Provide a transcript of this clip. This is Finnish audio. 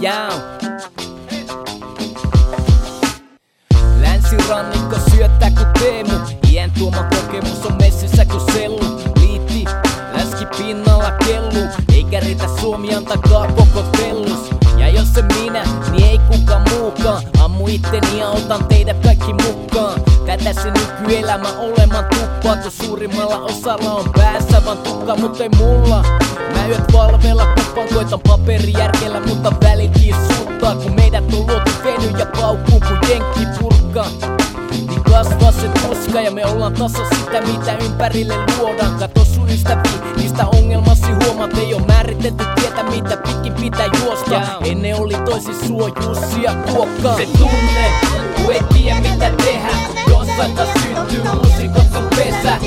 Länsirannikko syöttää ku Teemu. Iän tuoma kokemus on messissä ku sellu. Liitti, läski pinnalla kellu. Eikä riitä Suomi antakaa koko tellus. Ja jos se minä, niin ei kukaan muukaan. Ammu itteni ja otan teidät kaikki mukaan. Tätä se nykyelämä olemaan tuppaa, kun suurimmalla osalla on päässä vaan tukka, mut ei mulla. Mä yöt valveilla kuppaan, koitan paperijärkellä, mutta välit kiissuttaa. Kun meidät on luotu veny ja paukkuu kun jenkki purkkaa. Niin kasvaa se tuska ja me ollaan tasa sitä mitä ympärille luodaan. Kato sun ystäviä, niistä ongelmasi huomaat. Ei oo määritetty tietä mitä pitkin pitää juosta. Ennen oli toisin sua Jussi ja Kuokka. Se tunne, kun ei tiedä mitä tehdä. Jossain taas syntyy muusikot on pesä.